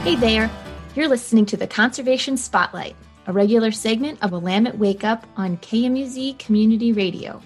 Hey there, you're listening to the Conservation Spotlight, a regular segment of Willamette Wake Up on KMUZ Community Radio,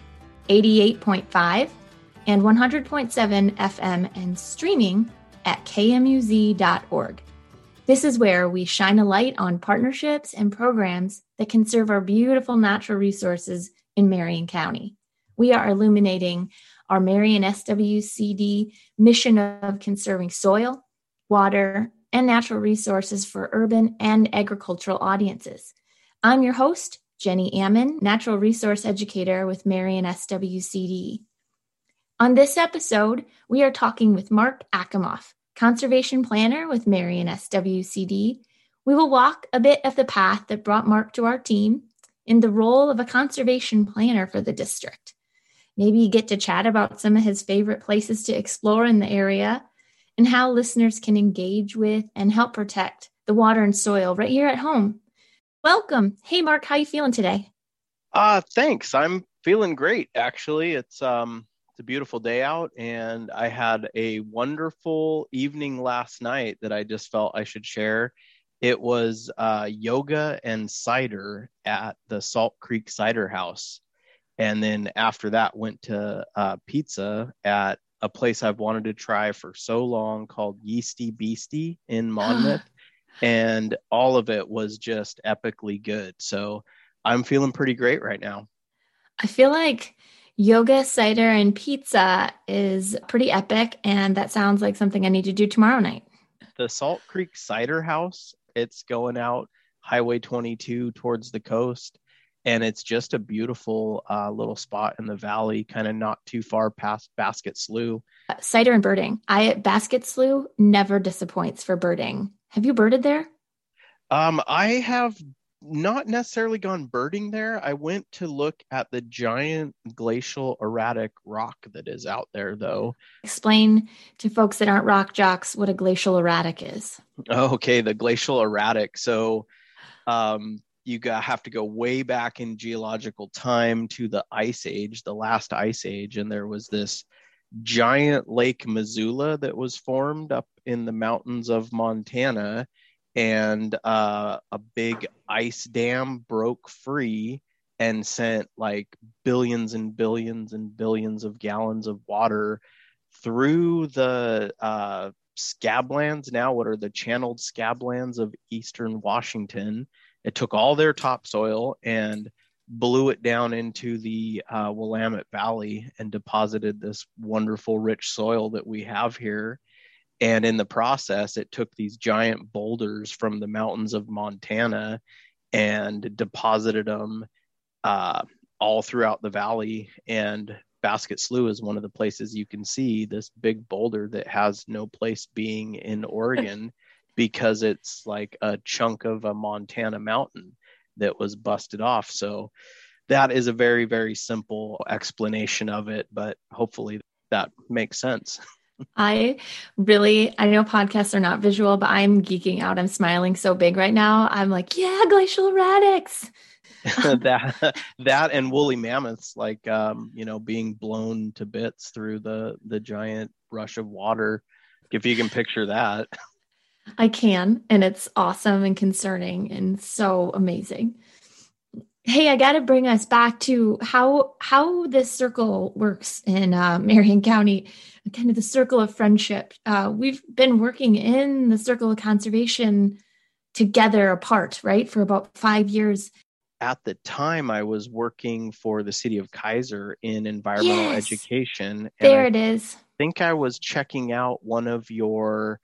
88.5 and 100.7 FM and streaming at kmuz.org. This is where we shine a light on partnerships and programs that conserve our beautiful natural resources in Marion County. We are illuminating our Marion SWCD mission of conserving soil, water, and natural resources for urban and agricultural audiences. I'm your host, Jenny Ammon, Natural Resource Educator with Marion SWCD. On this episode, we are talking with Mark Achamoff, Conservation Planner with Marion SWCD. We will walk a bit of the path that brought Mark to our team in the role of a conservation planner for the district. Maybe you get to chat about some of his favorite places to explore in the area and how listeners can engage with and help protect the water and soil right here at home. Welcome. Hey, Mark, how you feeling today? Thanks. I'm feeling great, actually. It's a beautiful day out, and I had a wonderful evening last night that I just felt I should share. It was yoga and cider at the Salt Creek Cider House. And then after that, went to pizza at a place I've wanted to try for so long called Yeasty Beastie in Monmouth. And all of it was just epically good. So I'm feeling pretty great right now. I feel like yoga, cider, and pizza is pretty epic. And that sounds like something I need to do tomorrow night. The Salt Creek Cider House, it's going out Highway 22 towards the coast. And it's just a beautiful little spot in the valley, kind of not too far past Basket Slough. Cider and birding. Basket Slough never disappoints for birding. Have you birded there? I have not necessarily gone birding there. I went to look at the giant glacial erratic rock that is out there, though. Explain to folks that aren't rock jocks what a glacial erratic is. Okay, the glacial erratic. So you have to go way back in geological time to the Ice Age, the last Ice Age, and there was this giant Lake Missoula that was formed up in the mountains of Montana, and a big ice dam broke free and sent like billions and billions and billions of gallons of water through the scablands, now what are the channeled scablands of eastern Washington. It took all their topsoil and blew it down into the Willamette Valley and deposited this wonderful rich soil that we have here. And in the process, it took these giant boulders from the mountains of Montana and deposited them all throughout the valley. And Basket Slough is one of the places you can see this big boulder that has no place being in Oregon because it's like a chunk of a Montana mountain that was busted off. So that is a very, very simple explanation of it, but hopefully that makes sense. I know podcasts are not visual, but I'm geeking out. I'm smiling so big right now. I'm like, yeah, glacial erratics. that and woolly mammoths, like, being blown to bits through the giant rush of water. If you can picture that. I can, and it's awesome and concerning and so amazing. Hey, I got to bring us back to how this circle works in Marion County, kind of the circle of friendship. We've been working in the circle of conservation together apart, right, for about 5 years. At the time, I was working for the city of Kaiser in environmental education. And it is. I think I was checking out one of your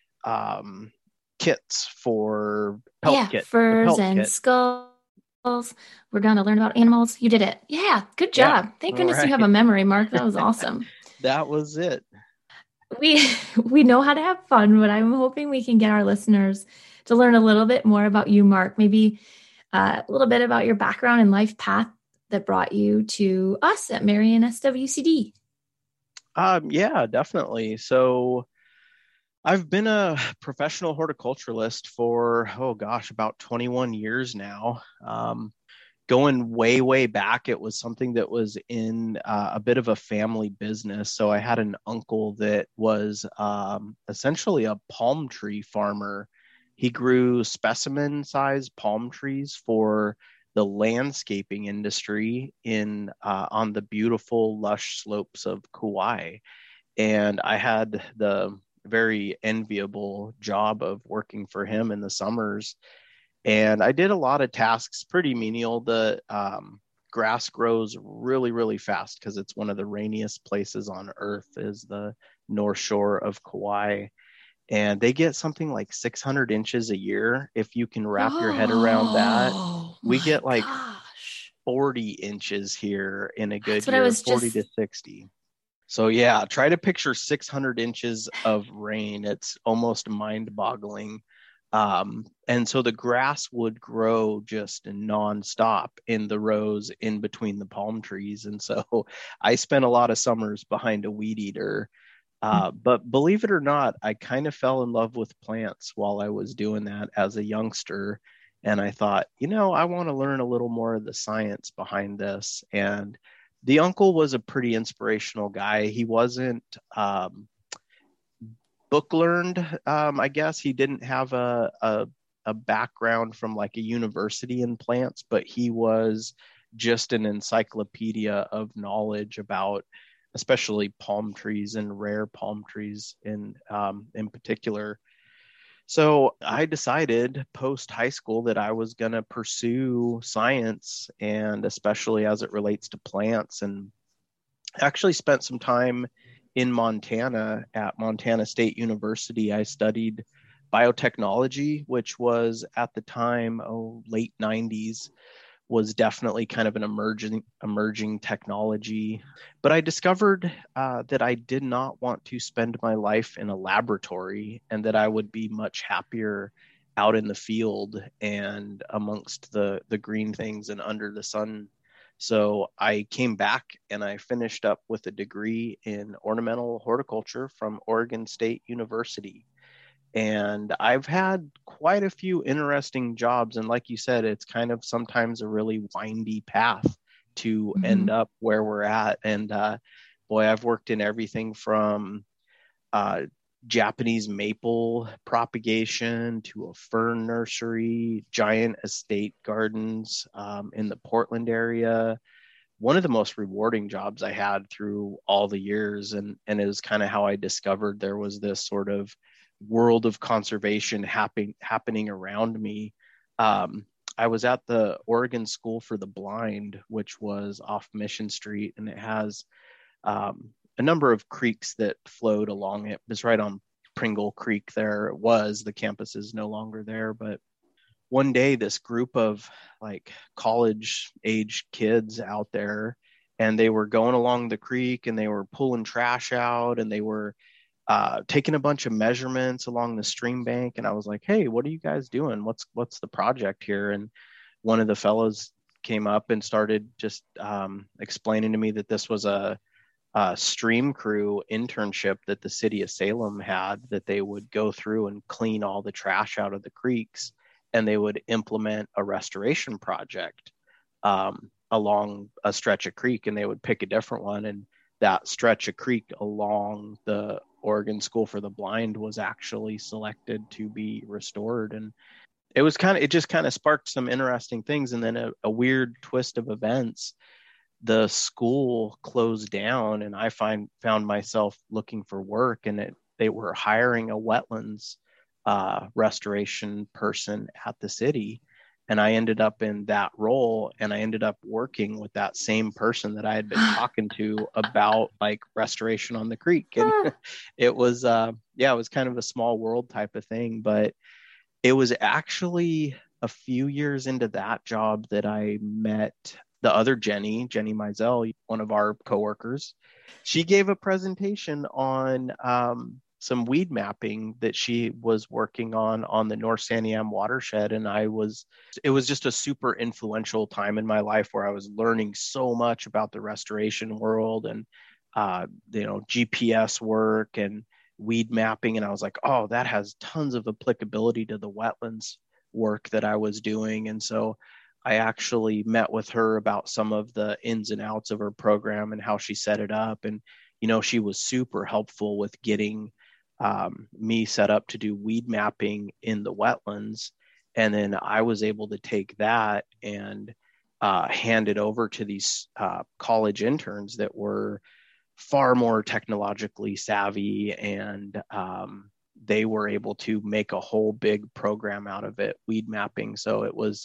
kits for pelt kit. Furs and skulls. We're going to learn about animals. You did it. Yeah, good job. Yeah, thank goodness you have a memory, Mark. That was awesome. That was it. We know how to have fun, but I'm hoping we can get our listeners to learn a little bit more about you, Mark. Maybe a little bit about your background and life path that brought you to us at Marion SWCD. Yeah, definitely. So I've been a professional horticulturalist for, about 21 years now. Going way, way back, it was something that was in a bit of a family business. So I had an uncle that was essentially a palm tree farmer He grew specimen size palm trees for the landscaping industry in on the beautiful lush slopes of Kauai. And I had the very enviable job of working for him in the summers. And I did a lot of tasks, pretty menial. The grass grows really, really fast because it's one of the rainiest places on earth is the North Shore of Kauai. And they get something like 600 inches a year. If you can wrap your head around that, Oh we my get like gosh. 40 inches here in a good That's what I year, was 40 just to 60. So yeah, try to picture 600 inches of rain. It's almost mind-boggling. And so the grass would grow just nonstop in the rows in between the palm trees. And so I spent a lot of summers behind a weed eater. But believe it or not, I kind of fell in love with plants while I was doing that as a youngster. And I thought, I want to learn a little more of the science behind this. And the uncle was a pretty inspirational guy. He wasn't book learned, I guess. He didn't have a background from like a university in plants, but he was just an encyclopedia of knowledge about especially palm trees and rare palm trees in particular. So I decided post high school that I was going to pursue science, and especially as it relates to plants, and actually spent some time in Montana at Montana State University. I studied biotechnology, which was at the time, late 90s, was definitely kind of an emerging technology. But I discovered that I did not want to spend my life in a laboratory, and that I would be much happier out in the field and amongst the green things and under the sun. So I came back and I finished up with a degree in ornamental horticulture from Oregon State University. And I've had quite a few interesting jobs. And like you said, it's kind of sometimes a really windy path to end up where we're at. And boy, I've worked in everything from Japanese maple propagation to a fern nursery, giant estate gardens in the Portland area. One of the most rewarding jobs I had through all the years. And it was kind of how I discovered there was this sort of world of conservation happening around me. I was at the Oregon School for the Blind, which was off Mission Street, and it has a number of creeks that flowed along it. It was right on Pringle Creek there. It was, the campus is no longer there, but one day this group of like college age kids out there, and they were going along the creek and they were pulling trash out, and they were taking a bunch of measurements along the stream bank. And I was like, hey, what are you guys doing? What's the project here? And one of the fellows came up and started just explaining to me that this was a stream crew internship that the city of Salem had, that they would go through and clean all the trash out of the creeks, and they would implement a restoration project along a stretch of creek, and they would pick a different one. And that stretch of creek along the Oregon School for the Blind was actually selected to be restored. And it just kind of sparked some interesting things. And then a weird twist of events, the school closed down, and I found myself looking for work, and they were hiring a wetlands restoration person at the city. And I ended up in that role, and I ended up working with that same person that I had been talking to about like restoration on the creek. And it was, it was kind of a small world type of thing, but it was actually a few years into that job that I met the other Jenny Mizell, one of our coworkers. She gave a presentation on some weed mapping that she was working on the North Santiam watershed. And it was just a super influential time in my life where I was learning so much about the restoration world and, GPS work and weed mapping. And I was like, oh, that has tons of applicability to the wetlands work that I was doing. And so I actually met with her about some of the ins and outs of her program and how she set it up. And, she was super helpful with getting me set up to do weed mapping in the wetlands. And then I was able to take that and hand it over to these college interns that were far more technologically savvy, and they were able to make a whole big program out of it, weed mapping. So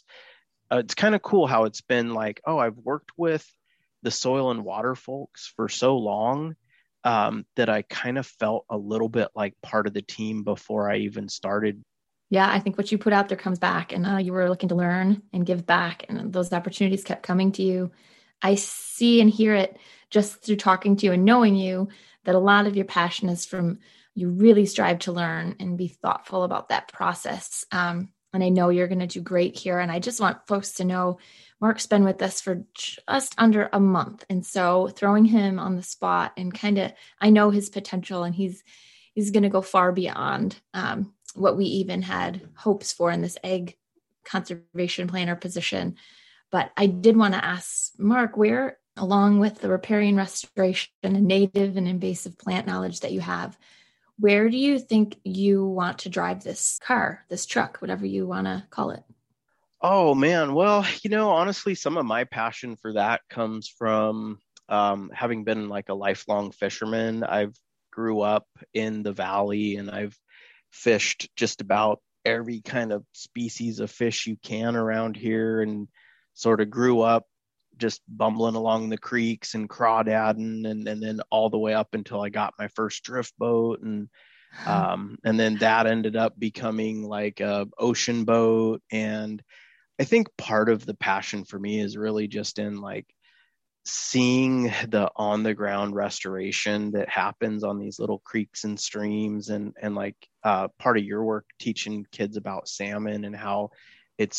it's kind of cool how it's been like, oh, I've worked with the soil and water folks for so long that I kind of felt a little bit like part of the team before I even started. Yeah, I think what you put out there comes back, and you were looking to learn and give back, and those opportunities kept coming to you. I see and hear it just through talking to you and knowing you, that a lot of your passion is from you really strive to learn and be thoughtful about that process. And I know you're going to do great here. And I just want folks to know Mark's been with us for just under a month. And so throwing him on the spot and I know his potential, and he's going to go far beyond what we even had hopes for in this ag conservation planner position. But I did want to ask Mark, where, along with the riparian restoration and native and invasive plant knowledge that you have, where do you think you want to drive this car, this truck, whatever you want to call it? Oh, man. Well, honestly, some of my passion for that comes from having been like a lifelong fisherman. I've grew up in the valley, and I've fished just about every kind of species of fish you can around here, and sort of grew up just bumbling along the creeks and crawdadding, and then all the way up until I got my first drift boat. And then that ended up becoming like a ocean boat. And I think part of the passion for me is really just in like seeing the on the ground restoration that happens on these little creeks and streams, and like part of your work teaching kids about salmon and how it's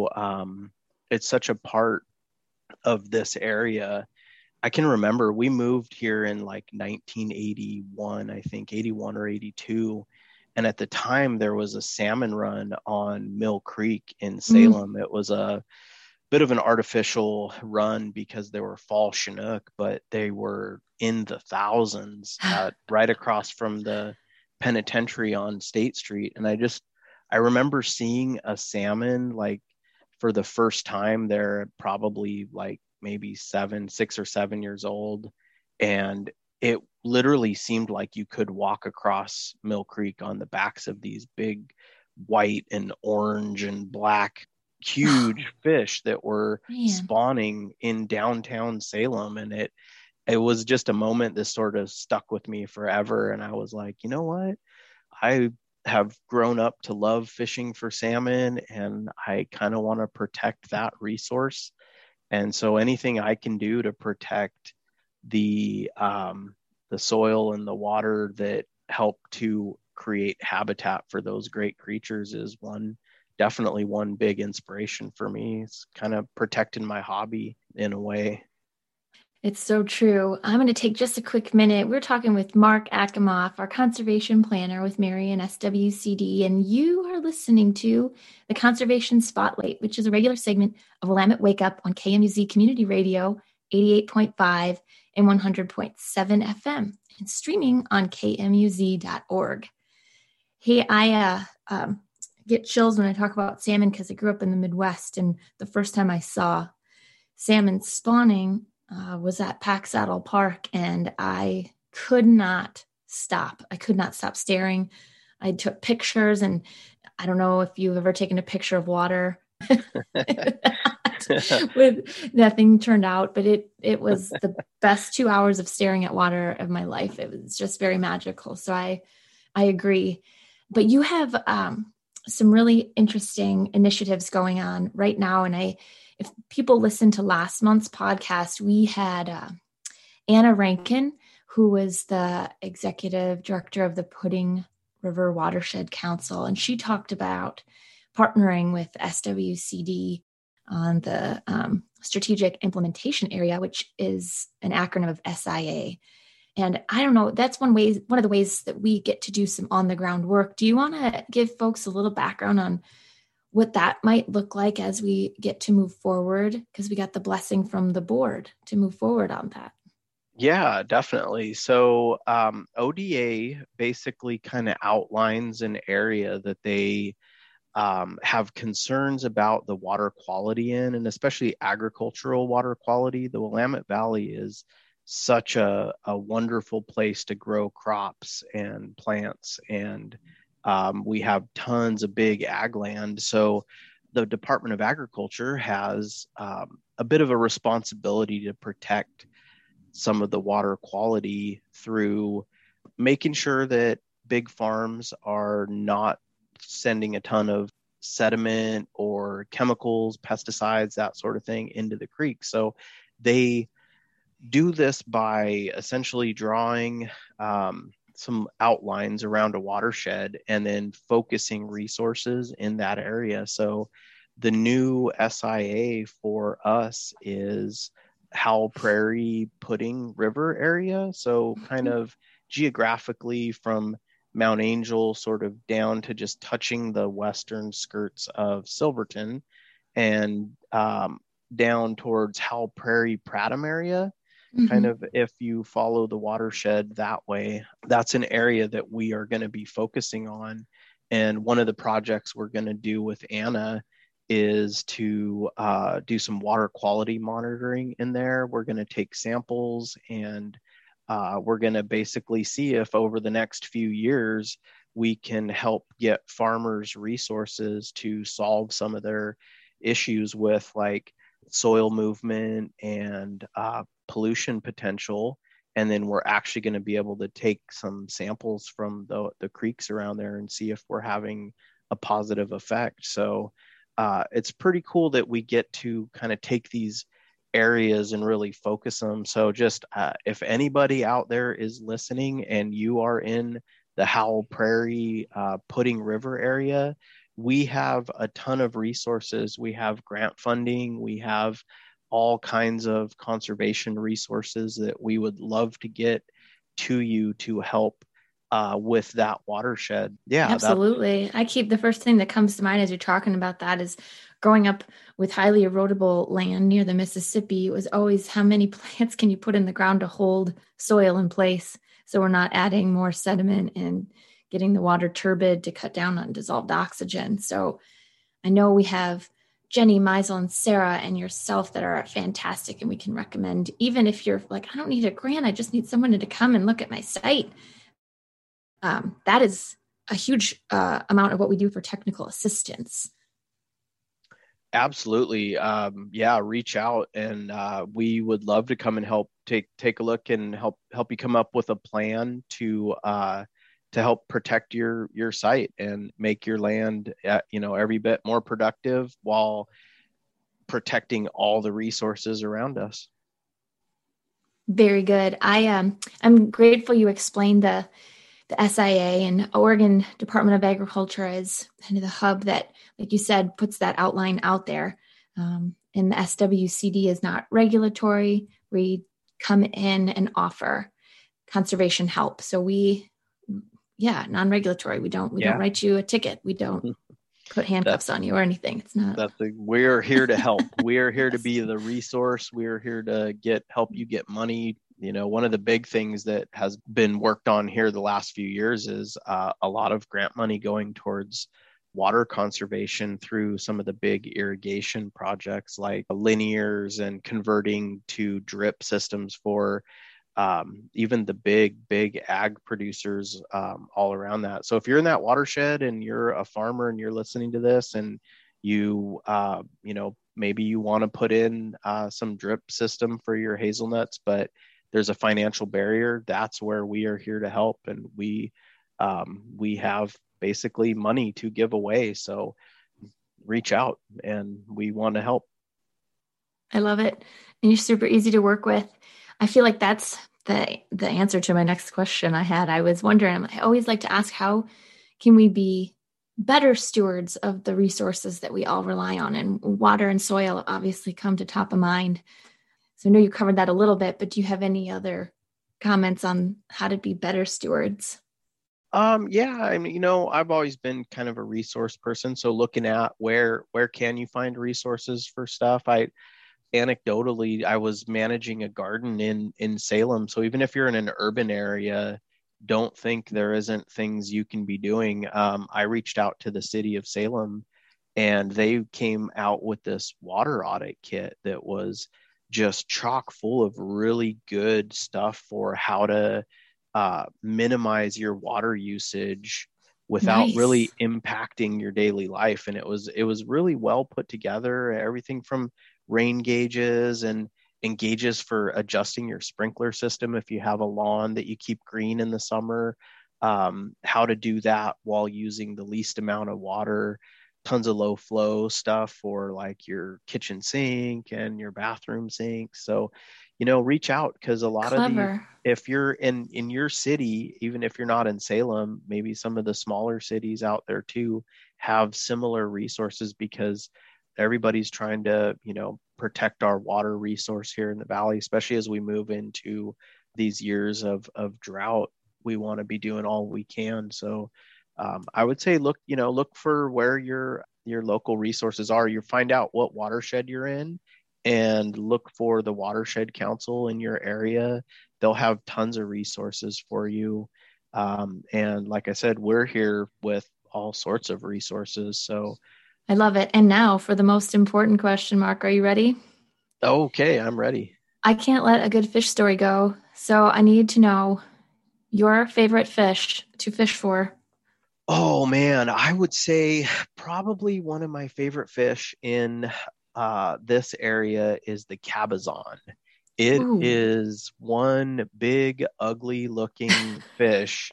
it's such a part of this area. I can remember we moved here in like 1981, I think 81 or 82. And at the time there was a salmon run on Mill Creek in Salem. It was a bit of an artificial run because there were fall Chinook, but they were in the thousands right across from the penitentiary on State Street. And I remember seeing a salmon like for the first time there, probably like maybe 6 or 7 years old. And it literally seemed like you could walk across Mill Creek on the backs of these big white and orange and black huge fish that were spawning in downtown Salem. And it was just a moment that sort of stuck with me forever. And I was like, you know what? I have grown up to love fishing for salmon, and I kind of want to protect that resource. And so anything I can do to protect the soil and the water that help to create habitat for those great creatures is definitely one big inspiration for me. It's kind of protecting my hobby in a way. It's so true. I'm going to take just a quick minute. We're talking with Mark Akimoff, our conservation planner with Marion SWCD, and you are listening to the Conservation Spotlight, which is a regular segment of Willamette Wake Up on KMUZ Community Radio, 88.5 and 100.7 FM, and streaming on kmuz.org. Hey, I get chills when I talk about salmon because I grew up in the Midwest, and the first time I saw salmon spawning was at Pack Saddle Park, and I could not stop. I could not stop staring. I took pictures, and I don't know if you've ever taken a picture of water with nothing turned out, but it was the best 2 hours of staring at water of my life. It was just very magical. So I agree. But you have some really interesting initiatives going on right now, and if people listen to last month's podcast, we had Anna Rankin, who was the executive director of the Pudding River Watershed Council, and she talked about partnering with SWCD on the Strategic Implementation Area, which is an acronym of SIA. And I don't know, that's one of the ways that we get to do some on the ground work. Do you want to give folks a little background on what that might look like as we get to move forward? Because we got the blessing from the board to move forward on that. Yeah, definitely. So ODA basically kind of outlines an area that they have concerns about the water quality in, and especially agricultural water quality. The Willamette Valley is such a wonderful place to grow crops and plants, and we have tons of big ag land. So the Department of Agriculture has a bit of a responsibility to protect some of the water quality through making sure that big farms are not sending a ton of sediment or chemicals, pesticides, that sort of thing into the creek. So they do this by essentially drawing some outlines around a watershed and then focusing resources in that area. So the new SIA for us is Howell Prairie Pudding River area. So kind of geographically from Mount Angel sort of down to just touching the western skirts of Silverton and down towards Howell Prairie Prattam area. Kind Mm-hmm. of if you follow the watershed that way, that's an area that we are going to be focusing on. And one of the projects we're going to do with Anna is to do some water quality monitoring in there. We're going to take samples and we're going to basically see if over the next few years we can help get farmers resources to solve some of their issues with like soil movement and pollution potential. And then we're actually going to be able to take some samples from the creeks around there and see if we're having a positive effect. So it's pretty cool that we get to kind of take these areas and really focus them. So just if anybody out there is listening and you are in the Howell Prairie Pudding River area, we have a ton of resources. We have grant funding. We have all kinds of conservation resources that we would love to get to you to help with that watershed. Yeah, that Absolutely. I keep the first thing that comes to mind as you're talking about that is growing up with highly erodible land near the Mississippi. It was always how many plants can you put in the ground to hold soil in place so we're not adding more sediment and getting the water turbid to cut down on dissolved oxygen. So I know we have Jenny, Meisel, and Sarah and yourself that are fantastic and we can recommend, even if you're like, I don't need a grant, I just need someone to come and look at my site. That is a huge amount of what we do for technical assistance. absolutely. Yeah, reach out and we would love to come and help take a look and help you come up with a plan to help protect your site and make your land every bit more productive while protecting all the resources around us. Very good. I'm grateful you explained the SIA and Oregon Department of Agriculture is kind of the hub that, like you said, puts that outline out there. And the SWCD is not regulatory. We come in and offer conservation help. So non-regulatory. We don't Yeah. write you a ticket. We don't put handcuffs on you or anything. It's not. We're here to help. We are here to be the resource. We are here to help you get money. One of the big things that has been worked on here the last few years is a lot of grant money going towards water conservation through some of the big irrigation projects like linears and converting to drip systems for even the big ag producers all around that. So if you're in that watershed and you're a farmer and you're listening to this and you maybe you want to put in some drip system for your hazelnuts, but there's a financial barrier, that's where we are here to help. And we have basically money to give away. So reach out and we want to help. I love it. And you're super easy to work with. I feel like that's the answer to my next question I had. I was wondering, I always like to ask, how can we be better stewards of the resources that we all rely on? And water and soil obviously come to top of mind. So I know you covered that a little bit, but do you have any other comments on how to be better stewards? Yeah, I mean, I've always been kind of a resource person. So looking at where can you find resources for stuff? anecdotally, I was managing a garden in Salem. So even if you're in an urban area, don't think there isn't things you can be doing. I reached out to the city of Salem, and they came out with this water audit kit that was just chock full of really good stuff for how to minimize your water usage without really Nice. impacting your daily life. And it was really well put together. Everything from rain gauges and gauges for adjusting your sprinkler system if you have a lawn that you keep green in the summer, how to do that while using the least amount of water, tons of low flow stuff for like your kitchen sink and your bathroom sink. So, reach out, because a lot of the, Clever. if you're in your city, even if you're not in Salem, maybe some of the smaller cities out there too have similar resources, because everybody's trying to, protect our water resource here in the valley, especially as we move into these years of drought. We want to be doing all we can. So I would say look for where your local resources are. You find out what watershed you're in, and look for the watershed council in your area. They'll have tons of resources for you. And like I said, we're here with all sorts of resources. So I love it. And now for the most important question, Mark, are you ready? okay, I'm ready. I can't let a good fish story go. So I need to know your favorite fish to fish for. Oh man, I would say probably one of my favorite fish in this area is the cabezon. It Ooh. is one big, ugly looking fish,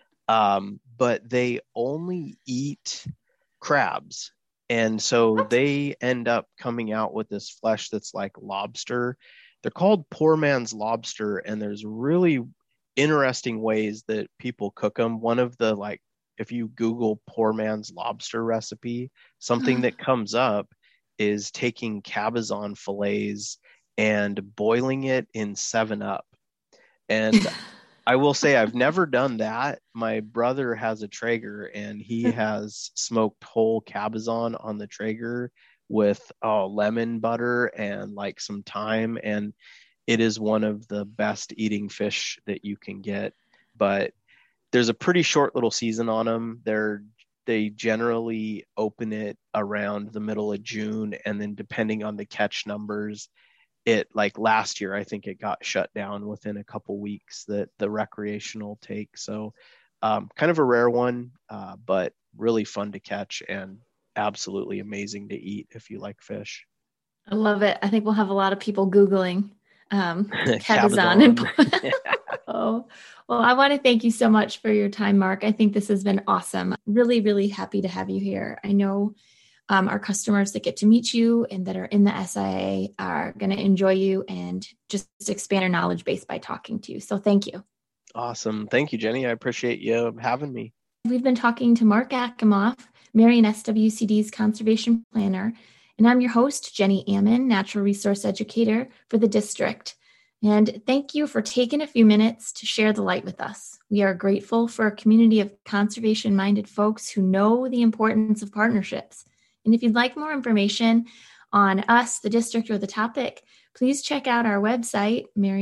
but they only eat crabs. And so What? they end up coming out with this flesh that's like lobster. They're called poor man's lobster, and there's really interesting ways that people cook them. One of the, like, if you Google poor man's lobster recipe, something that comes up is taking cabezon fillets and boiling it in 7 Up. And I will say I've never done that. My brother has a Traeger, and he has smoked whole cabezon on the Traeger with lemon butter and like some thyme, and it is one of the best eating fish that you can get. But there's a pretty short little season on them. They generally open it around the middle of June, and then depending on the catch numbers, it, like last year, I think it got shut down within a couple weeks, that the recreational take. So kind of a rare one, but really fun to catch and absolutely amazing to eat if you like fish. I love it. I think we'll have a lot of people Googling cabezon. Cabezon. Oh, well, I want to thank you so much for your time, Mark. I think this has been awesome. Really, really happy to have you here. I know our customers that get to meet you and that are in the SIA are going to enjoy you and just expand their knowledge base by talking to you. So thank you. Awesome. Thank you, Jenny. I appreciate you having me. We've been talking to Mark Akimoff, Marion SWCD's conservation planner, and I'm your host, Jenny Ammon, natural resource educator for the district. And thank you for taking a few minutes to share the light with us. We are grateful for a community of conservation-minded folks who know the importance of partnerships. And if you'd like more information on us, the district, or the topic, please check out our website,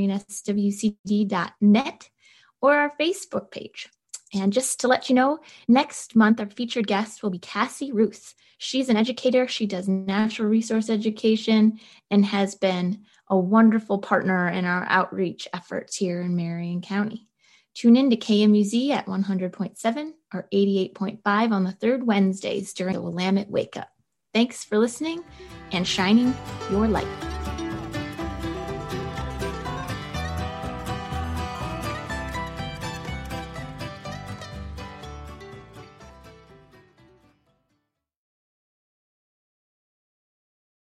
marionswcd.net, or our Facebook page. And just to let you know, next month, our featured guest will be Cassie Ruth. She's an educator. She does natural resource education and has been a wonderful partner in our outreach efforts here in Marion County. Tune in to KMUZ at 100.7 or 88.5 on the third Wednesdays during the Willamette Wake Up. Thanks for listening and shining your light.